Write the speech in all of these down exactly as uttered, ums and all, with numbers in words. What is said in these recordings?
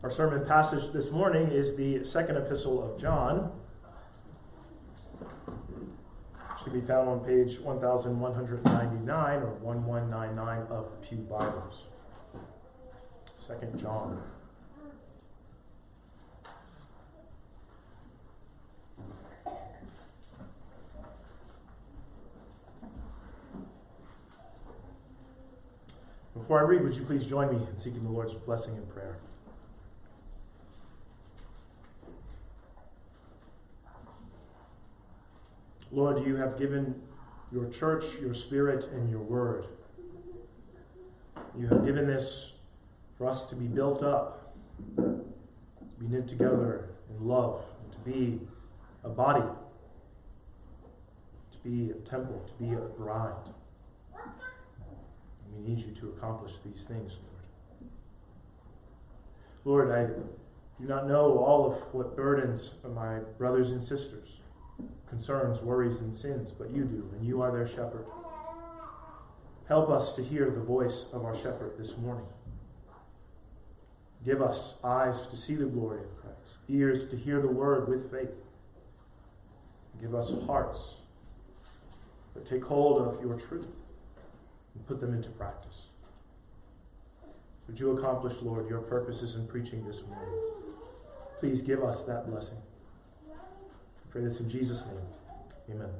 Our sermon passage this morning is the second epistle of John. It should be found on page one thousand one hundred ninety-nine or eleven ninety-nine of the Pew Bibles. Second John. Before I read, would you please join me in seeking the Lord's blessing in prayer? Lord, you have given your church, your spirit, and your word. You have given this for us to be built up, to be knit together in love, and to be a body, to be a temple, to be a bride. We need you to accomplish these things, Lord. Lord, I do not know all of what burdens my brothers and sisters, concerns, worries, and sins, but you do, and you are their shepherd. Help us to hear the voice of our shepherd this morning. Give us eyes to see the glory of Christ, ears to hear the word with faith. Give us hearts that take hold of your truth and put them into practice. Would you accomplish, Lord, your purposes in preaching this morning? Please give us that blessing. I pray this in Jesus' name. Amen.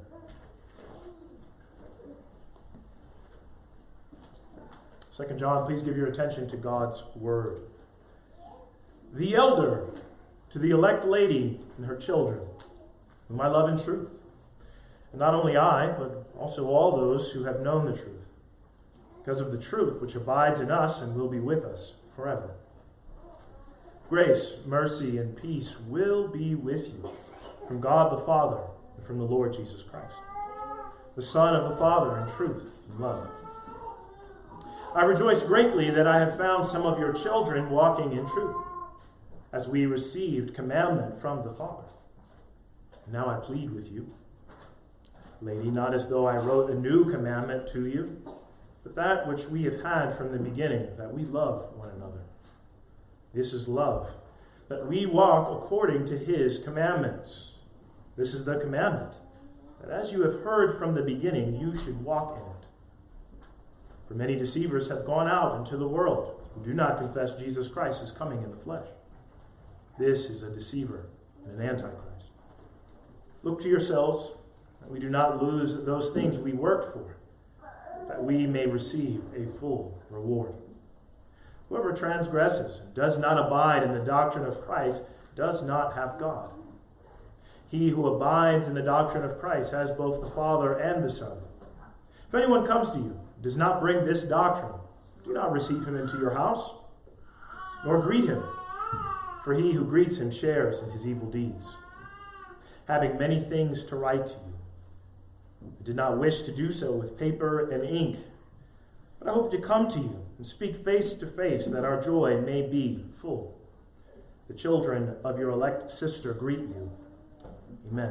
Second John, please give your attention to God's word. The elder to the elect lady and her children, whom I love in truth. And not only I, but also all those who have known the truth, because of the truth which abides in us and will be with us forever. Grace, mercy, and peace will be with you from God the Father and from the Lord Jesus Christ, the Son of the Father in truth and love. I rejoice greatly that I have found some of your children walking in truth, as we received commandment from the Father. And now I plead with you, lady, not as though I wrote a new commandment to you, but that which we have had from the beginning, that we love one another. This is love, that we walk according to his commandments. This is the commandment, that as you have heard from the beginning, you should walk in it. For many deceivers have gone out into the world, who do not confess Jesus Christ is coming in the flesh. This is a deceiver and an antichrist. Look to yourselves, that we do not lose those things we worked for, that we may receive a full reward. Whoever transgresses and does not abide in the doctrine of Christ does not have God. He who abides in the doctrine of Christ has both the Father and the Son. If anyone comes to you and does not bring this doctrine, do not receive him into your house, nor greet him, for he who greets him shares in his evil deeds. Having many things to write to you, I did not wish to do so with paper and ink, but I hope to come to you and speak face to face, that our joy may be full. The children of your elect sister greet you. Amen.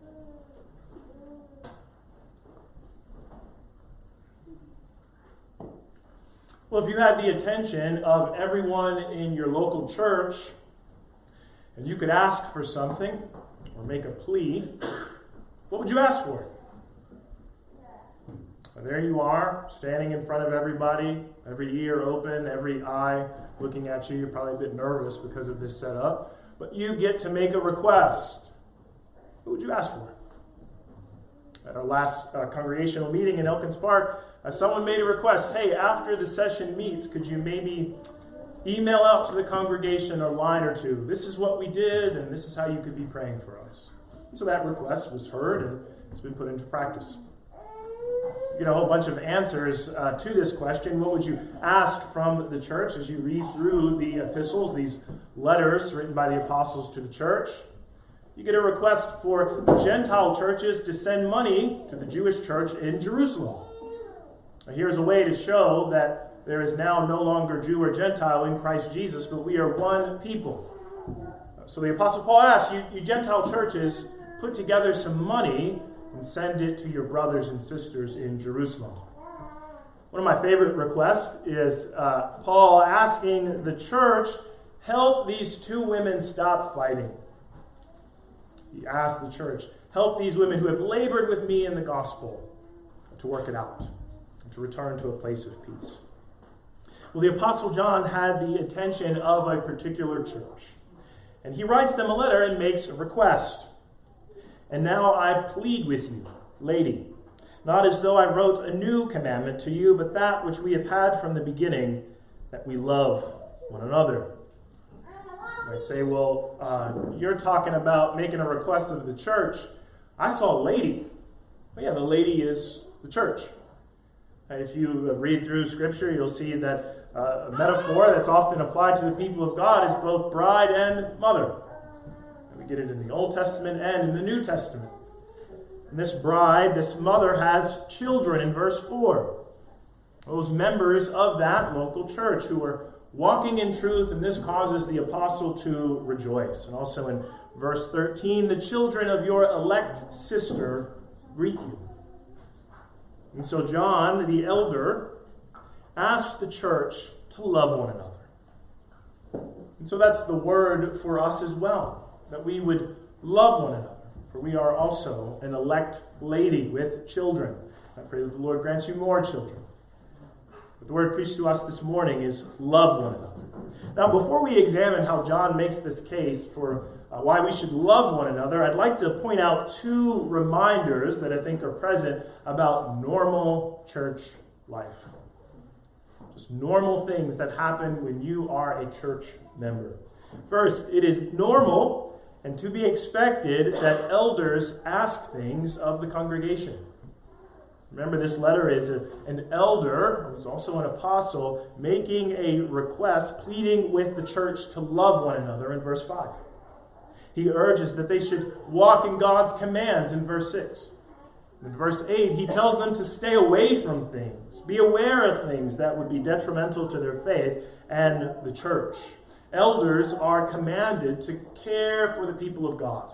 Well, if you had the attention of everyone in your local church, and you could ask for something or make a plea, what would you ask for? And there you are, standing in front of everybody, every ear open, every eye looking at you. You're probably a bit nervous because of this setup, but you get to make a request. What would you ask for? At our last uh, congregational meeting in Elkins Park, uh, someone made a request. Hey, after the session meets, could you maybe email out to the congregation a line or two? This is what we did, and this is how you could be praying for us. So that request was heard, and it's been put into practice. You know, a whole bunch of answers uh, to this question. What would you ask from the church as you read through the epistles, these letters written by the apostles to the church? You get a request for Gentile churches to send money to the Jewish church in Jerusalem. Now, here's a way to show that there is now no longer Jew or Gentile in Christ Jesus, but we are one people. So the Apostle Paul asks, you, you Gentile churches, put together some money and send it to your brothers and sisters in Jerusalem. One of my favorite requests is uh, Paul asking the church help these two women stop fighting. He asked the church, help these women who have labored with me in the gospel to work it out, and to return to a place of peace. Well, the Apostle John had the attention of a particular church, and he writes them a letter and makes a request. And now I plead with you, lady, not as though I wrote a new commandment to you, but that which we have had from the beginning, that we love one another. You might say, well, uh, you're talking about making a request of the church. I saw a lady. Well, yeah, the lady is the church. If you read through Scripture, you'll see that uh, a metaphor that's often applied to the people of God is both bride and mother. We get it in the Old Testament and in the New Testament. And this bride, this mother, has children in verse four. Those members of that local church who are walking in truth, and this causes the apostle to rejoice. And also in verse thirteen, the children of your elect sister greet you. And so John, the elder, asks the church to love one another. And so that's the word for us as well, that we would love one another, for we are also an elect lady with children. I pray that the Lord grants you more children. But the word preached to us this morning is love one another. Now, before we examine how John makes this case for uh, why we should love one another, I'd like to point out two reminders that I think are present about normal church life. Just normal things that happen when you are a church member. First, it is normal and to be expected that elders ask things of the congregation. Remember, this letter is a, an elder, who's also an apostle, making a request, pleading with the church to love one another in verse five. He urges that they should walk in God's commands in verse six. In verse eight, he tells them to stay away from things, be aware of things that would be detrimental to their faith and the church. Elders are commanded to care for the people of God.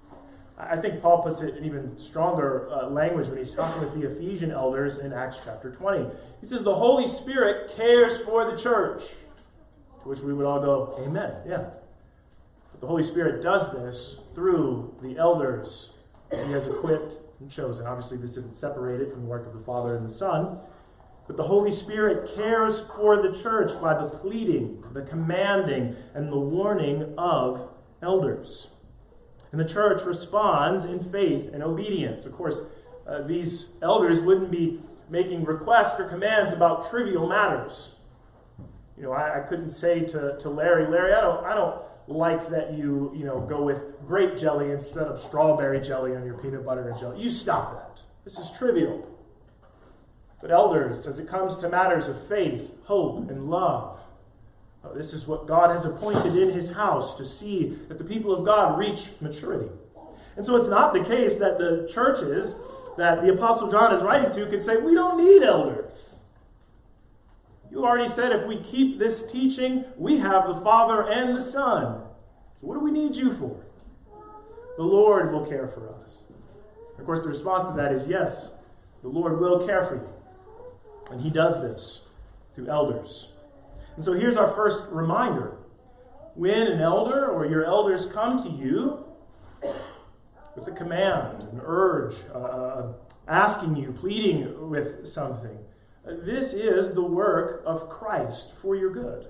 I think Paul puts it in even stronger uh, language when he's talking with the Ephesian elders in Acts chapter twenty. He says the Holy Spirit cares for the church, to which we would all go, amen, yeah. But the Holy Spirit does this through the elders that he has equipped and chosen. Obviously, this isn't separated from the work of the Father and the Son. But the Holy Spirit cares for the church by the pleading, the commanding, and the warning of elders. And the church responds in faith and obedience. Of course, uh, these elders wouldn't be making requests or commands about trivial matters. You know, I, I couldn't say to, to Larry, Larry, I don't, I don't like that you, you know, go with grape jelly instead of strawberry jelly on your peanut butter and jelly. You stop that. This is trivial. But elders, as it comes to matters of faith, hope, and love, this is what God has appointed in his house to see that the people of God reach maturity. And so it's not the case that the churches that the Apostle John is writing to could say, we don't need elders. You already said if we keep this teaching, we have the Father and the Son. So what do we need you for? The Lord will care for us. Of course, the response to that is yes, the Lord will care for you. And he does this through elders. And so here's our first reminder. When an elder or your elders come to you with a command, an urge, uh, asking you, pleading with something, this is the work of Christ for your good.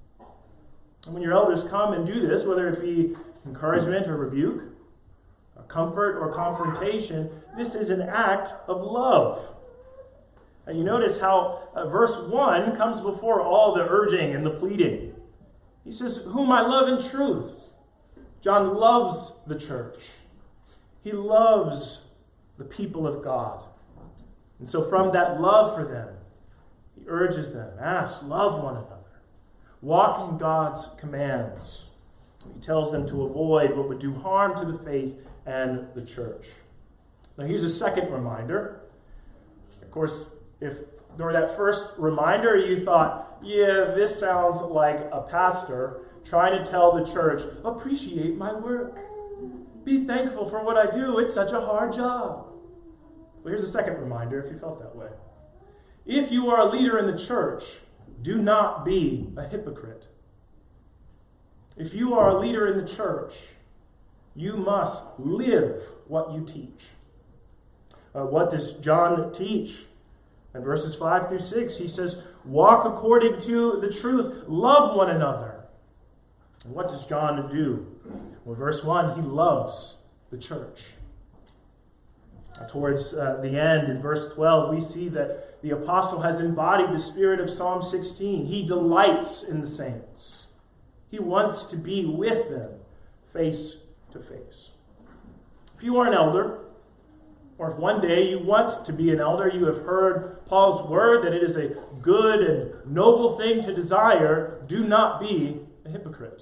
And when your elders come and do this, whether it be encouragement or rebuke, comfort or confrontation, this is an act of love. And you notice how uh, verse one comes before all the urging and the pleading. He says, whom I love in truth. John loves the church. He loves the people of God. And so from that love for them, he urges them, ask, love one another. Walk in God's commands. He tells them to avoid what would do harm to the faith and the church. Now here's a second reminder. Of course, if during that first reminder you thought, yeah, this sounds like a pastor trying to tell the church, appreciate my work. Be thankful for what I do. It's such a hard job. Well, here's a second reminder if you felt that way. If you are a leader in the church, do not be a hypocrite. If you are a leader in the church, you must live what you teach. Uh, what does John teach? In verses five through six, he says, walk according to the truth. Love one another. And what does John do? Well, verse one, he loves the church. Towards uh, the end, in verse twelve, we see that the apostle has embodied the spirit of Psalm sixteen. He delights in the saints. He wants to be with them face to face. If you are an elder, or if one day you want to be an elder, you have heard Paul's word that it is a good and noble thing to desire, do not be a hypocrite.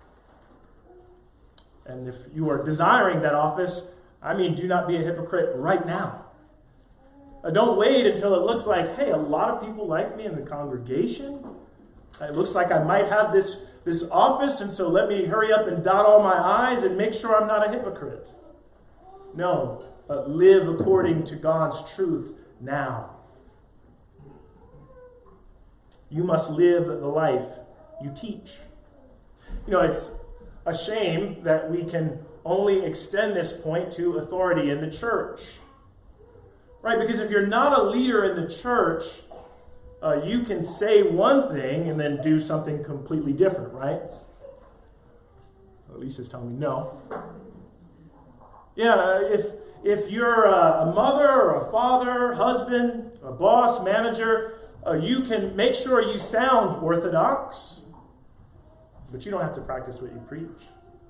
And if you are desiring that office, I mean, do not be a hypocrite right now. Uh, don't wait until it looks like, hey, a lot of people like me in the congregation. It looks like I might have this, this office, and so let me hurry up and dot all my I's and make sure I'm not a hypocrite. No, uh, live according to God's truth now. You must live the life you teach. You know, it's a shame that we can only extend this point to authority in the church. Right? Because if you're not a leader in the church, uh, you can say one thing and then do something completely different, right? Lisa's telling me no. Yeah, if if you're a, a mother or a father, husband, a boss, manager, uh, you can make sure you sound orthodox, but you don't have to practice what you preach.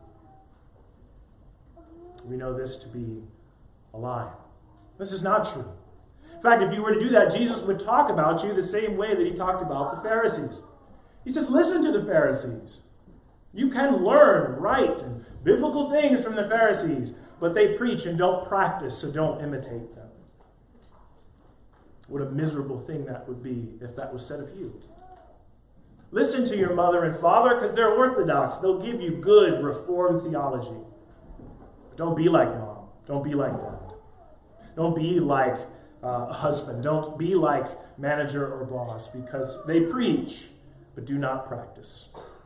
We know this to be a lie. This is not true. In fact, if you were to do that, Jesus would talk about you the same way that he talked about the Pharisees. He says, listen to the Pharisees. You can learn right and biblical things from the Pharisees, but they preach and don't practice, so don't imitate them. What a miserable thing that would be if that was said of you. Listen to your mother and father because they're orthodox. They'll give you good Reformed theology. Don't be like mom. Don't be like dad. Don't be like uh, a husband. Don't be like manager or boss because they preach but do not practice.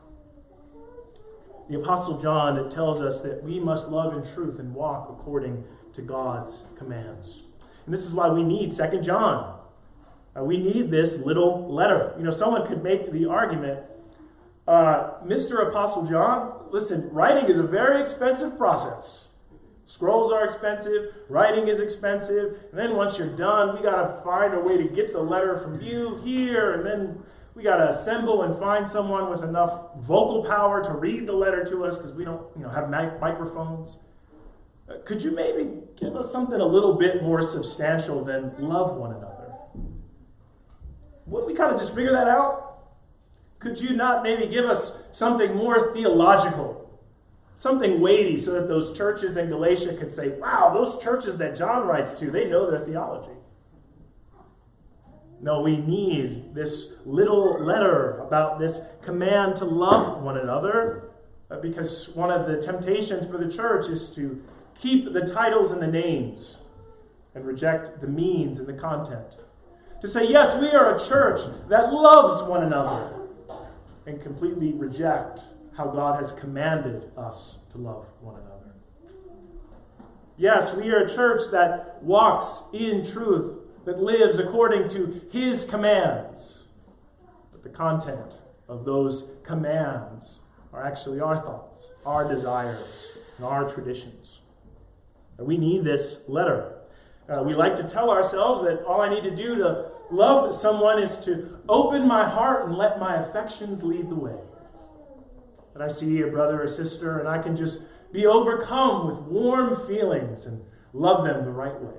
The Apostle John tells us that we must love in truth and walk according to God's commands. And this is why we need Second John. Uh, we need this little letter. You know, someone could make the argument, uh, Mister Apostle John, listen, writing is a very expensive process. Scrolls are expensive, writing is expensive, and then once you're done, we got to find a way to get the letter from you here, and then we got to assemble and find someone with enough vocal power to read the letter to us because we don't, you know, have mic- microphones. Uh, could you maybe give us something a little bit more substantial than love one another? Wouldn't we kind of just figure that out? Could you not maybe give us something more theological? Something weighty so that those churches in Galatia could say, wow, those churches that John writes to, they know their theology. No, we need this little letter about this command to love one another because one of the temptations for the church is to keep the titles and the names and reject the means and the content. To say, yes, we are a church that loves one another and completely reject how God has commanded us to love one another. Yes, we are a church that walks in truth, that lives according to his commands. But the content of those commands are actually our thoughts, our desires, and our traditions. And we need this letter. Uh, we like to tell ourselves that all I need to do to love someone is to open my heart and let my affections lead the way. That I see a brother or sister and I can just be overcome with warm feelings and love them the right way.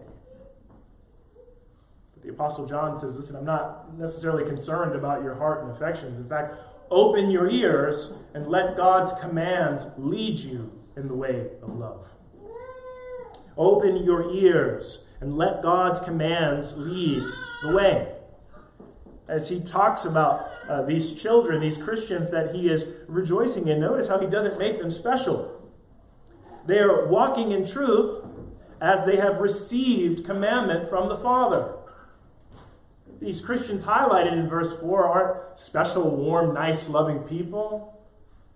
But the Apostle John says, listen, I'm not necessarily concerned about your heart and affections. In fact, open your ears and let God's commands lead you in the way of love. Open your ears and let God's commands lead the way. As he talks about uh, these children, these Christians that he is rejoicing in, notice how he doesn't make them special. They are walking in truth as they have received commandment from the Father. These Christians highlighted in verse four aren't special, warm, nice, loving people.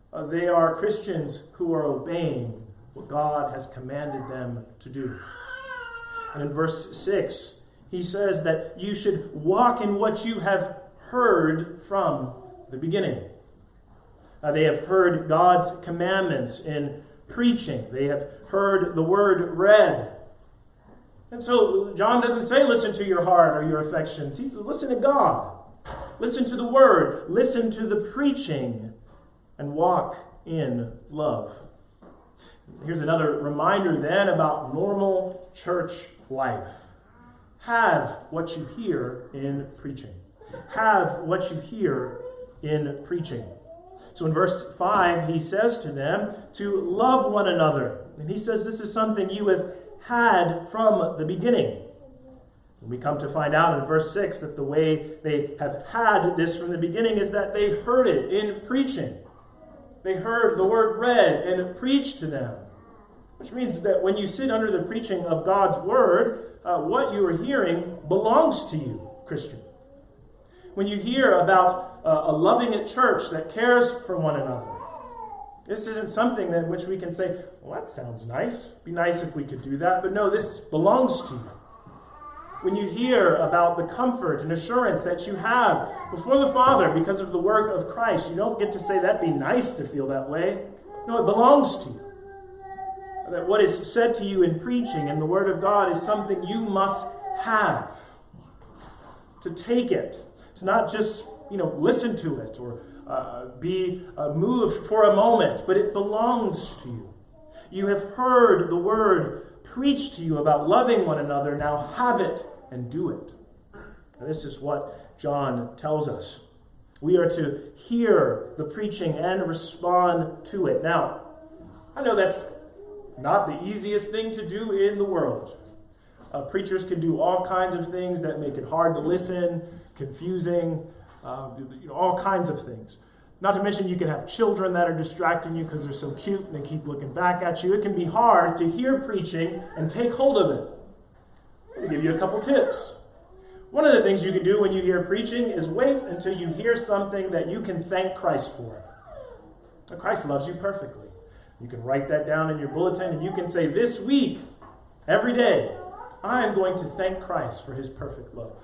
Uh, they are Christians who are obeying what God has commanded them to do. And in verse six, he says that you should walk in what you have heard from the beginning. Uh, they have heard God's commandments in preaching. They have heard the word read. And so John doesn't say listen to your heart or your affections. He says listen to God. Listen to the word. Listen to the preaching and walk in love. Here's another reminder then about normal church life. Have what you hear in preaching. Have what you hear in preaching. So in verse five, he says to them to love one another. And he says this is something you have had from the beginning. And we come to find out in verse six that the way they have had this from the beginning is that they heard it in preaching. They heard the word read and preached to them. Which means that when you sit under the preaching of God's word, uh, what you are hearing belongs to you, Christian. When you hear about uh, a loving at church that cares for one another, this isn't something that which we can say, well, that sounds nice. It'd be nice if we could do that. But no, this belongs to you. When you hear about the comfort and assurance that you have before the Father because of the work of Christ, you don't get to say that'd be nice to feel that way. No, it belongs to you. That what is said to you in preaching and the Word of God is something you must have. To take it. To not just, you know, listen to it or uh, be uh, moved for a moment, but it belongs to you. You have heard the Word preached to you about loving one another. Now have it and do it. And this is what John tells us. We are to hear the preaching and respond to it. Now, I know that's not the easiest thing to do in the world. Uh, preachers can do all kinds of things that make it hard to listen, confusing, uh, you know, all kinds of things. Not to mention you can have children that are distracting you because they're so cute and they keep looking back at you. It can be hard to hear preaching and take hold of it. I'll give you a couple tips. One of the things you can do when you hear preaching is wait until you hear something that you can thank Christ for. Christ loves you perfectly. You can write that down in your bulletin and you can say, this week, every day, I am going to thank Christ for his perfect love.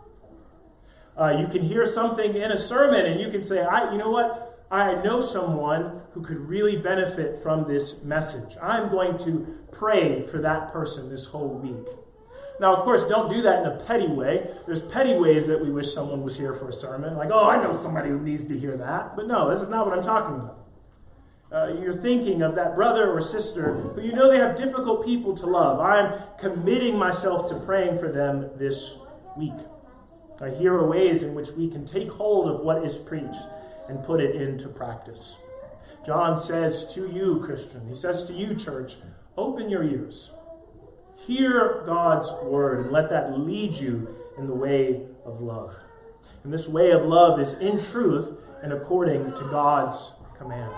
Uh, you can hear something in a sermon and you can say, I, you know what? I know someone who could really benefit from this message. I'm going to pray for that person this whole week. Now, of course, don't do that in a petty way. There's petty ways that we wish someone was here for a sermon. Like, oh, I know somebody who needs to hear that. But no, this is not what I'm talking about. Uh, you're thinking of that brother or sister who you know they have difficult people to love. I'm committing myself to praying for them this week. Uh, here are ways in which we can take hold of what is preached and put it into practice. John says to you, Christian, he says to you, church, open your ears. Hear God's word and let that lead you in the way of love. And this way of love is in truth and according to God's commands.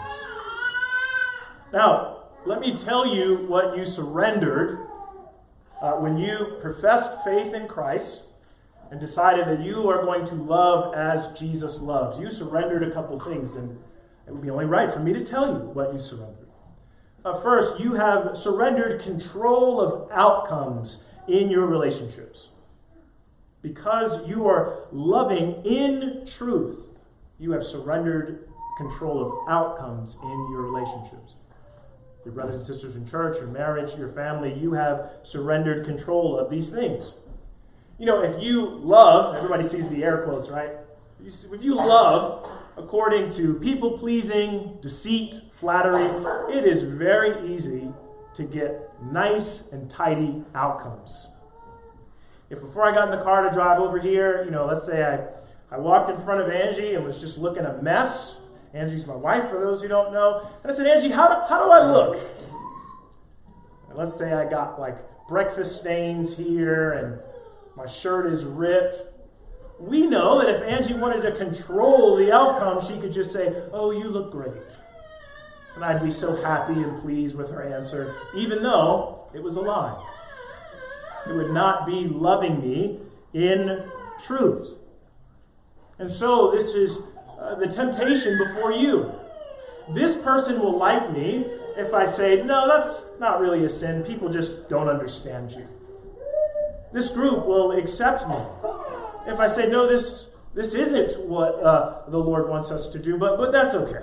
Now, let me tell you what you surrendered uh, when you professed faith in Christ and decided that you are going to love as Jesus loves. You surrendered a couple things, and it would be only right for me to tell you what you surrendered. Uh, first, you have surrendered control of outcomes in your relationships. Because you are loving in truth, you have surrendered control of outcomes in your relationships. Your brothers and sisters in church, your marriage, your family, you have surrendered control of these things. You know, if you love, everybody sees the air quotes, right? If you love according to people-pleasing, deceit, flattery, it is very easy to get nice and tidy outcomes. If before I got in the car to drive over here, you know, let's say I, I walked in front of Angie and was just looking a mess. Angie's my wife, for those who don't know. And I said, Angie, how do, how do I look? And let's say I got like breakfast stains here and my shirt is ripped. We know that if Angie wanted to control the outcome, she could just say, oh, you look great. And I'd be so happy and pleased with her answer, even though it was a lie. It would not be loving me in truth. And so this is uh, the temptation before you. This person will like me if I say, no, that's not really a sin. People just don't understand you. This group will accept me if I say, no, this this isn't what uh, the Lord wants us to do, but, but that's okay.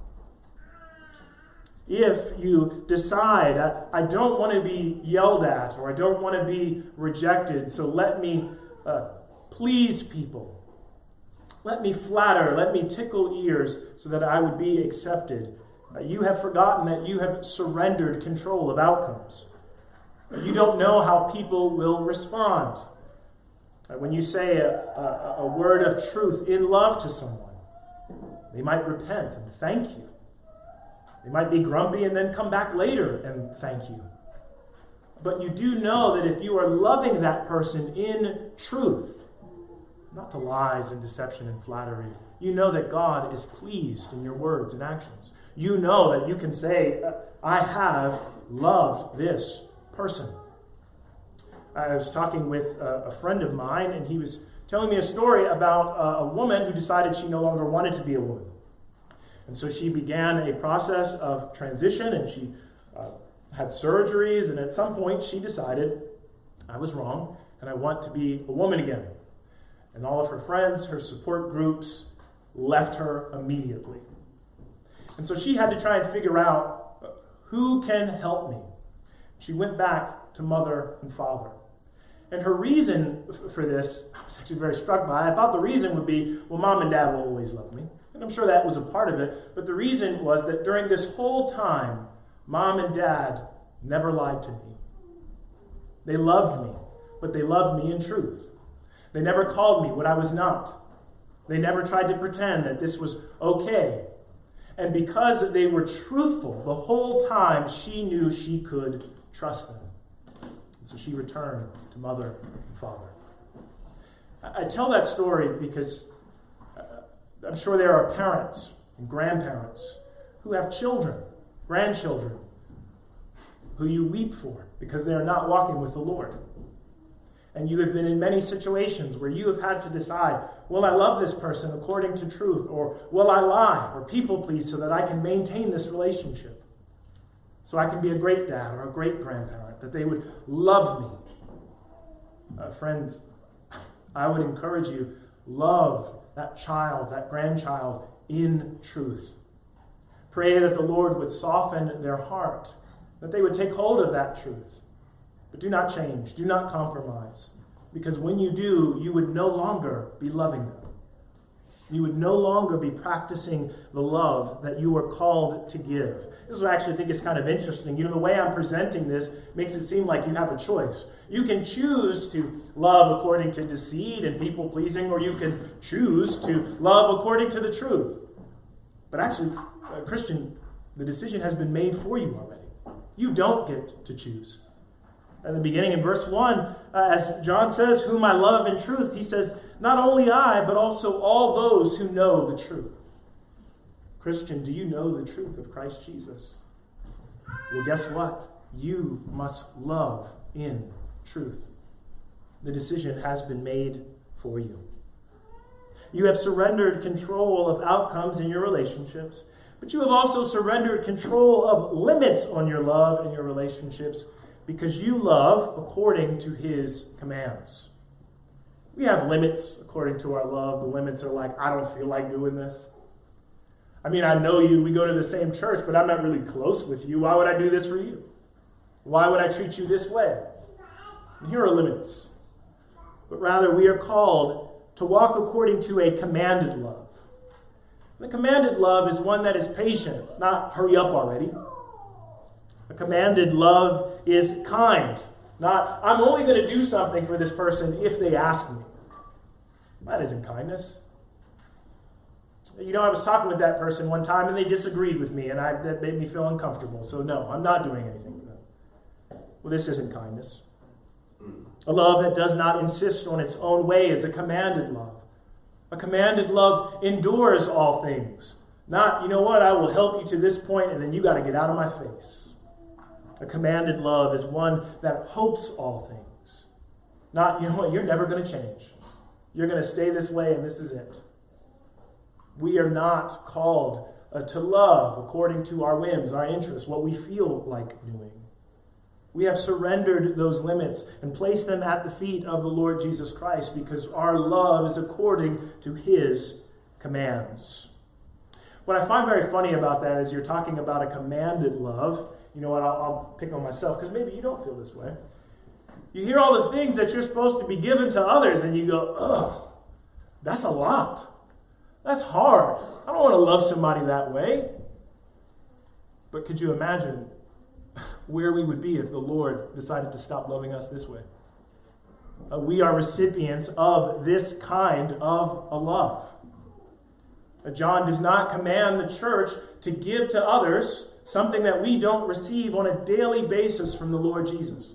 If you decide, I, I don't want to be yelled at, or I don't want to be rejected, so let me uh, please people. Let me flatter, let me tickle ears so that I would be accepted. Uh, you have forgotten that you have surrendered control of outcomes. Uh, you don't know how people will respond. Uh, when you say a, a, a word of truth in love to someone, they might repent and thank you. They might be grumpy and then come back later and thank you. But you do know that if you are loving that person in truth, not to lies and deception and flattery, you know that God is pleased in your words and actions. You know that you can say, I have loved this person. I was talking with a friend of mine, and he was telling me a story about a woman who decided she no longer wanted to be a woman. And so she began a process of transition, and she uh, had surgeries, and at some point she decided, I was wrong, and I want to be a woman again. And all of her friends, her support groups, left her immediately. And so she had to try and figure out, who can help me? She went back to mother and father. And her reason for this, I was actually very struck by. I thought the reason would be, well, mom and dad will always love me. And I'm sure that was a part of it. But the reason was that during this whole time, mom and dad never lied to me. They loved me, but they loved me in truth. They never called me what I was not. They never tried to pretend that this was okay. And because they were truthful the whole time, she knew she could trust them. And so she returned to mother and father. I tell that story because I'm sure there are parents and grandparents who have children, grandchildren, who you weep for because they are not walking with the Lord. And you have been in many situations where you have had to decide, will I love this person according to truth, or will I lie or people please so that I can maintain this relationship? So I can be a great dad or a great grandparent, that they would love me. Uh, friends, I would encourage you, love that child, that grandchild in truth. Pray that the Lord would soften their heart, that they would take hold of that truth. But do not change, do not compromise, because when you do, you would no longer be loving them. You would no longer be practicing the love that you are called to give. This is what I actually think is kind of interesting. You know, the way I'm presenting this makes it seem like you have a choice. You can choose to love according to deceit and people-pleasing, or you can choose to love according to the truth. But actually, uh, Christian, the decision has been made for you already. You don't get to choose. At the beginning in verse one, uh, as John says, whom I love in truth, he says, not only I, but also all those who know the truth. Christian, do you know the truth of Christ Jesus? Well, guess what? You must love in truth. The decision has been made for you. You have surrendered control of outcomes in your relationships, but you have also surrendered control of limits on your love and your relationships, because you love according to his commands. We have limits according to our love. The limits are like, I don't feel like doing this. I mean, I know you, we go to the same church, but I'm not really close with you. Why would I do this for you? Why would I treat you this way? And here are limits. But rather, we are called to walk according to a commanded love. The commanded love is one that is patient, not hurry up already. A commanded love is kind, not, I'm only going to do something for this person if they ask me. That isn't kindness. You know, I was talking with that person one time and they disagreed with me, and I, that made me feel uncomfortable. So no, I'm not doing anything with them. Well, this isn't kindness. A love that does not insist on its own way is a commanded love. A commanded love endures all things. Not, you know what, I will help you to this point and then you got to get out of my face. A commanded love is one that hopes all things. Not, you know what, you're never going to change. You're going to stay this way and this is it. We are not called uh, to love according to our whims, our interests, what we feel like doing. We have surrendered those limits and placed them at the feet of the Lord Jesus Christ because our love is according to his commands. What I find very funny about that is you're talking about a commanded love. You know what, I'll, I'll pick on myself because maybe you don't feel this way. You hear all the things that you're supposed to be given to others and you go, ugh, that's a lot. That's hard. I don't want to love somebody that way. But could you imagine where we would be if the Lord decided to stop loving us this way? Uh, we are recipients of this kind of a love. Uh, John does not command the church to give to others something that we don't receive on a daily basis from the Lord Jesus.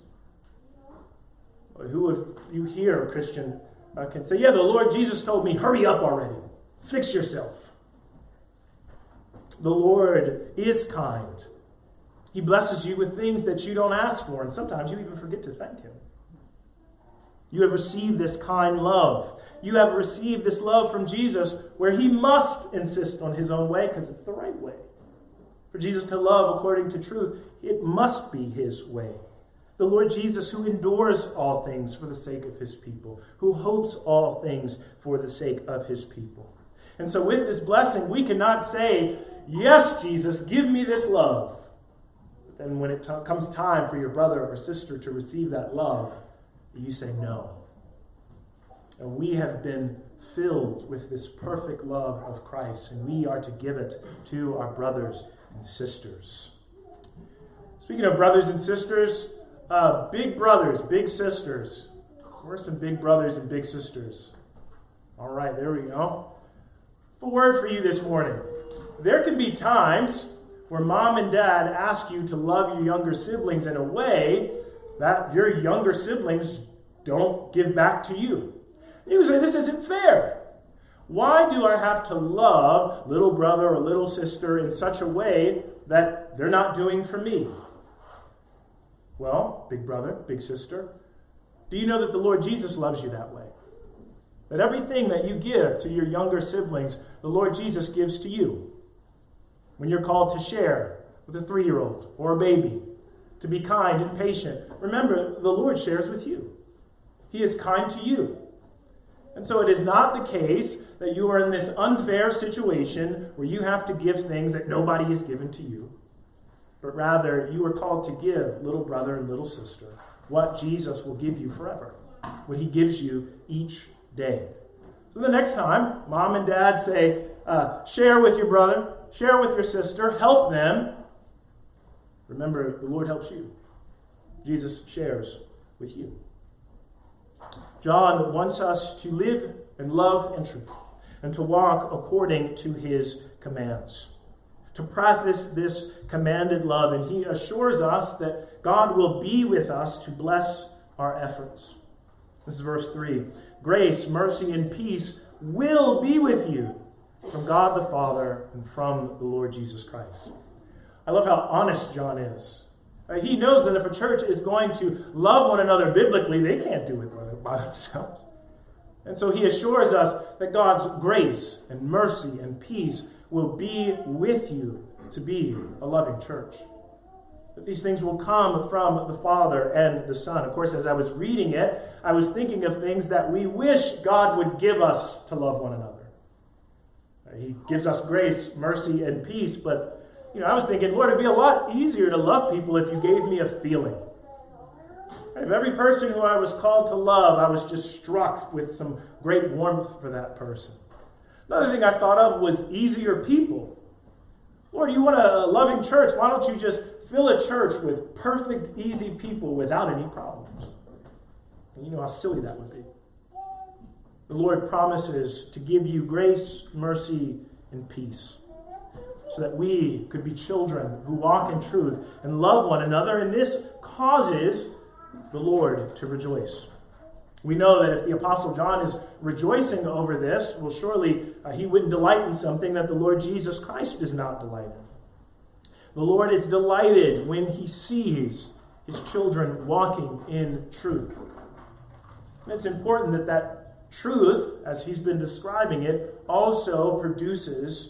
Who, if you hear a Christian, uh, can say, yeah, the Lord Jesus told me, hurry up already. Fix yourself. The Lord is kind. He blesses you with things that you don't ask for, and sometimes you even forget to thank him. You have received this kind love. You have received this love from Jesus where he must insist on his own way because it's the right way. For Jesus to love according to truth, it must be his way. The Lord Jesus who endures all things for the sake of his people, who hopes all things for the sake of his people. And so with this blessing, we cannot say, yes, Jesus, give me this love. But then when it t- comes time for your brother or sister to receive that love, you say no. And we have been filled with this perfect love of Christ, and we are to give it to our brothers and sisters. Speaking of brothers and sisters, uh, big brothers, big sisters. Where's some big brothers and big sisters? All right, there we go. A word for you this morning. There can be times where mom and dad ask you to love your younger siblings in a way that your younger siblings don't give back to you. You say, this isn't fair. Why do I have to love little brother or little sister in such a way that they're not doing for me? Well, big brother, big sister, do you know that the Lord Jesus loves you that way? That everything that you give to your younger siblings, the Lord Jesus gives to you. When you're called to share with a three-year-old or a baby, to be kind and patient, remember, the Lord shares with you. He is kind to you. And so it is not the case that you are in this unfair situation where you have to give things that nobody has given to you. But rather, you are called to give, little brother and little sister, what Jesus will give you forever, what he gives you each day. So the next time, mom and dad say, uh, share with your brother, share with your sister, help them. Remember, the Lord helps you. Jesus shares with you. John wants us to live and love in truth and to walk according to his commands, to practice this commanded love. And he assures us that God will be with us to bless our efforts. This is verse three. Grace, mercy, and peace will be with you from God the Father and from the Lord Jesus Christ. I love how honest John is. He knows that if a church is going to love one another biblically, they can't do it by themselves. And so he assures us that God's grace and mercy and peace will be with you to be a loving church. That these things will come from the Father and the Son. Of course, as I was reading it, I was thinking of things that we wish God would give us to love one another. He gives us grace, mercy, and peace, but you know, I was thinking, Lord, it'd be a lot easier to love people if you gave me a feeling. If every person who I was called to love, I was just struck with some great warmth for that person. Another thing I thought of was easier people. Lord, you want a loving church? Why don't you just fill a church with perfect, easy people without any problems? And you know how silly that would be. The Lord promises to give you grace, mercy, and peace, so that we could be children who walk in truth and love one another, and this causes the Lord to rejoice. We know that if the Apostle John is rejoicing over this, well, surely uh, he wouldn't delight in something that the Lord Jesus Christ does not delight in. The Lord is delighted when he sees his children walking in truth. And it's important that that truth, as he's been describing it, also produces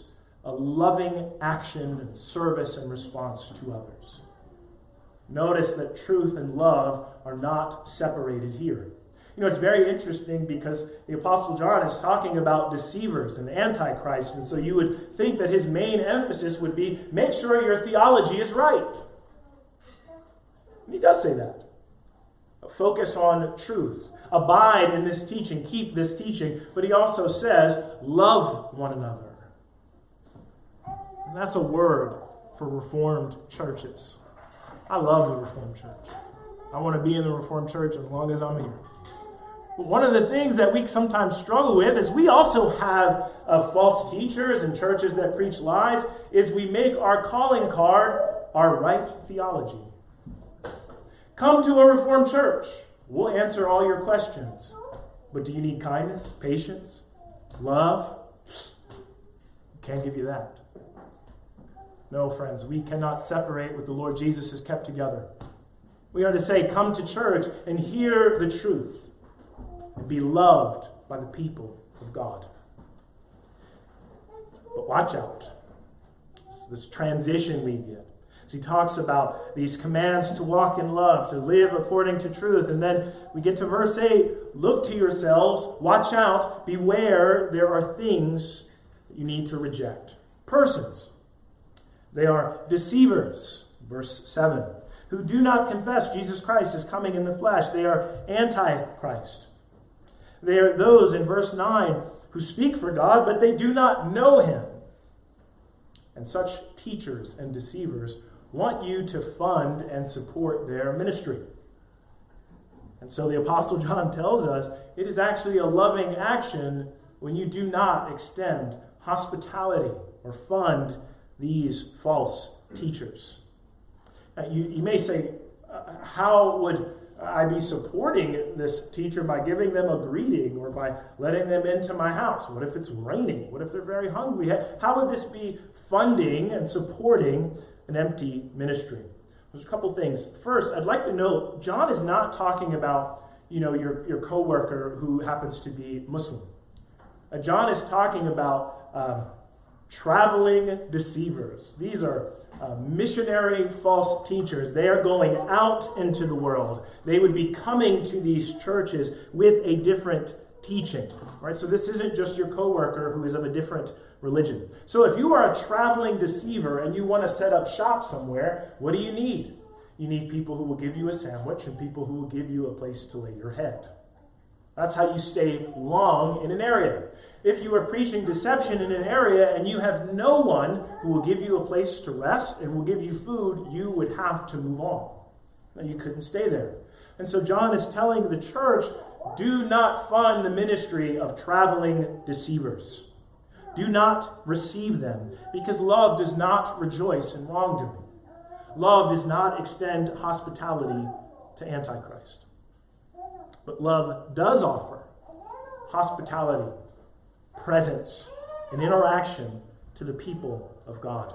a loving action and service and response to others. Notice that truth and love are not separated here. You know, it's very interesting because the Apostle John is talking about deceivers and antichrist, and so you would think that his main emphasis would be, make sure your theology is right. And he does say that. Focus on truth. Abide in this teaching. Keep this teaching. But he also says, love one another. And that's a word for Reformed churches. I love the Reformed church. I want to be in the Reformed church as long as I'm here. But one of the things that we sometimes struggle with is we also have uh, false teachers and churches that preach lies, is we make our calling card our right theology. Come to a Reformed church. We'll answer all your questions. But do you need kindness, patience, love? Can't give you that. No, friends, we cannot separate what the Lord Jesus has kept together. We are to say, come to church and hear the truth and be loved by the people of God. But watch out. It's this transition we get. So he talks about these commands to walk in love, to live according to truth. And then we get to verse eight. Look to yourselves, watch out, beware, there are things that you need to reject. Persons. They are deceivers, verse seven, who do not confess Jesus Christ is coming in the flesh. They are antichrist. They are those, in verse nine, who speak for God, but they do not know him. And such teachers and deceivers want you to fund and support their ministry. And so the Apostle John tells us it is actually a loving action when you do not extend hospitality or fund these false teachers. Now, you, you may say, uh, how would I be supporting this teacher by giving them a greeting or by letting them into my house? What if it's raining? What if they're very hungry? How would this be funding and supporting an empty ministry? There's a couple things. First, I'd like to note, John is not talking about, you know, your, your coworker who happens to be Muslim. Uh, John is talking about uh, traveling deceivers. These are uh, missionary false teachers. They are going out into the world. They would be coming to these churches with a different teaching. Right? So this isn't just your coworker who is of a different religion. So if you are a traveling deceiver and you want to set up shop somewhere, what do you need? You need people who will give you a sandwich and people who will give you a place to lay your head. That's how you stay long in an area. If you are preaching deception in an area and you have no one who will give you a place to rest and will give you food, you would have to move on. Now, you couldn't stay there. And so John is telling the church, do not fund the ministry of traveling deceivers. Do not receive them, because love does not rejoice in wrongdoing. Love does not extend hospitality to Antichrist. But love does offer hospitality, presence, and interaction to the people of God.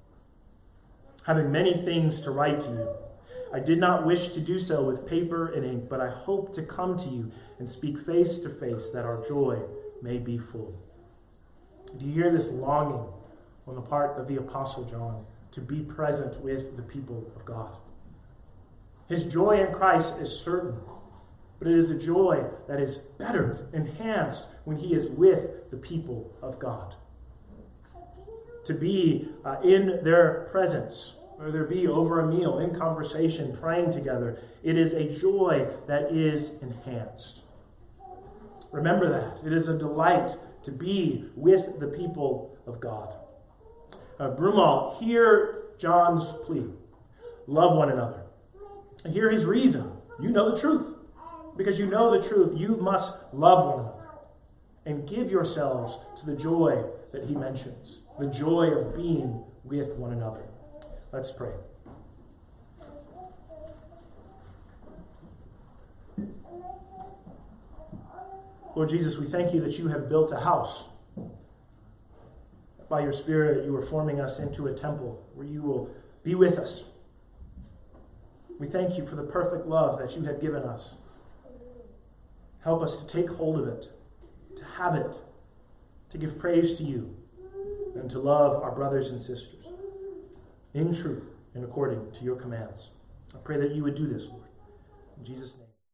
Having many things to write to you, I did not wish to do so with paper and ink, but I hope to come to you and speak face to face, that our joy may be full. Do you hear this longing on the part of the Apostle John to be present with the people of God? His joy in Christ is certain, but it is a joy that is better, enhanced, when he is with the people of God. To be uh, in their presence, whether it be over a meal, in conversation, praying together, it is a joy that is enhanced. Remember that. It is a delight to be with the people of God. Uh, Broomall, hear John's plea. Love one another. And hear his reason. You know the truth. Because you know the truth, you must love one another. And give yourselves to the joy that he mentions. The joy of being with one another. Let's pray. Lord Jesus, we thank you that you have built a house. By your Spirit, you are forming us into a temple where you will be with us. We thank you for the perfect love that you have given us. Help us to take hold of it, to have it, to give praise to you. and to love our brothers and sisters in truth and according to your commands. I pray that you would do this, Lord. In Jesus' name.